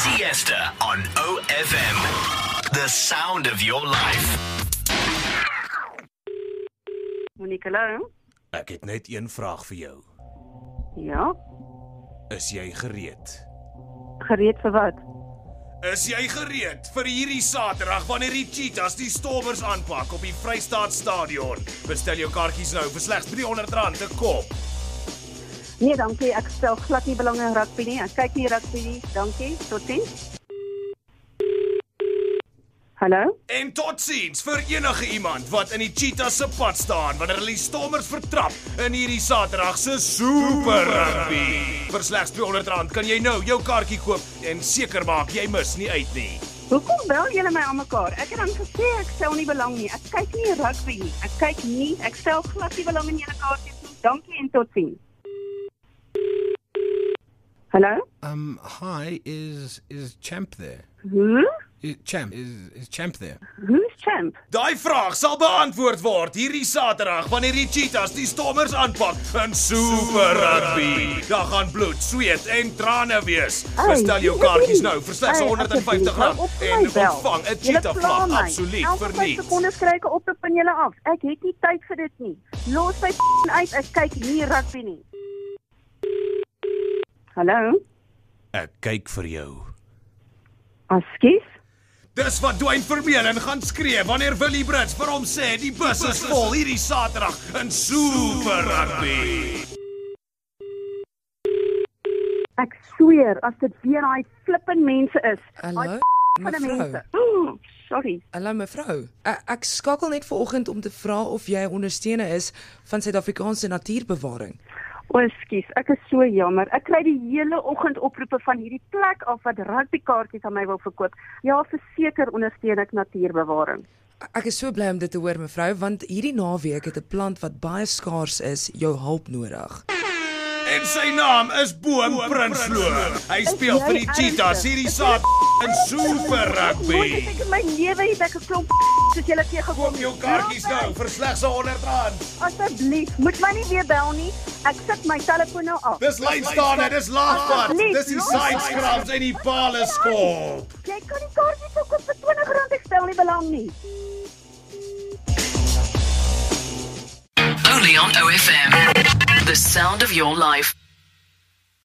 Siesta on OFM. The sound of your life. Monique, hallo? Ek het net een vraag vir jou. Ja? Is jy gereed? Gereed vir wat? Is jy gereed vir hierdie Saterdag wanneer die Cheetahs die Stormers aanpak op die Vrystaat Stadion? Bestel jou kaartjies nou vir slegs R300 'n kop. Nee, dankie. Ek stel glad nie belang in rugby nie. Ek kyk nie rugby nie. Dankie. Totsiens. Hallo? En totsiens vir enige iemand wat in die Cheetahs se pad staan wanneer hulle die Stormers vertrap in hierdie Saterdag se super rugby. Vir slegs R200 kan jy nou jou kaartjie koop en seker maak jy mis nie uit nie. Hoekom bel julle my aan mekaar? Ek het dan gesê ek stel nie belang nie. Ek kyk nie rugby nie. Ek stel glad nie belang in julle kaartjies nie. Dankie en totsiens. Hallo? Hi, is Champ there? Who? Champ, is Champ there? Who's Champ? Daai vraag sal beantwoord word hierdie Saterdag wanneer die Cheetahs die Stormers aanpak in super rugby. Daar gaan bloed, sweet en trane wees. Bestel jou kaartjies nou vir slegs R150 en ontvang 'n Cheetah vlag absoluut verniet. Elke sekondes kry ek 'n oproep van julle af. Ek het nie tyd vir dit nie. Los my uit. Ek kyk nie rugby nie. Hallo? Ek kyk vir jou. Askies? Dis wat Dwayne Vermeulen gaan skree wanneer Willie Brits vir hom sê die bus is vol hierdie Saterdag in super rugby. Ek sweer, as dit weer daai flippin mense is. Hallo, mevrou. Sorry. Hallo mevrou. Ek skakel net vanoggend om te vra of jy 'n ondersteuner is van Suid-Afrikaanse natuurbewaring. O, ekskuus, ek is so jammer. Ek kry die hele oggend oproepe van hierdie plek af wat rugbykaartjies aan my wil verkoop. Ja, verseker ondersteun ek natuurbewaring. Ek is so bly om dit te hoor mevrou, want hierdie naweek het 'n plant wat baie skaars is, jou hulp nodig. En sy naam is Boom Prinsloo. Hy speel vir die Cheetahs hierdie Saterdag in super rugby. Ek in my lewe het ek 'n klomp soos julle teëgekom. Koop jou kaartjies nou vir slegs R100. Asseblief, moet my nie weer bel nie. Ek sit my telefoon nou af. Dis lynstaande, dis laagpad. Dis die side scrubs en die pale skop. Jy kan die kaartjies verkoop vir R20, ek stel nie belang nie. Only on OFM. The sound of your life.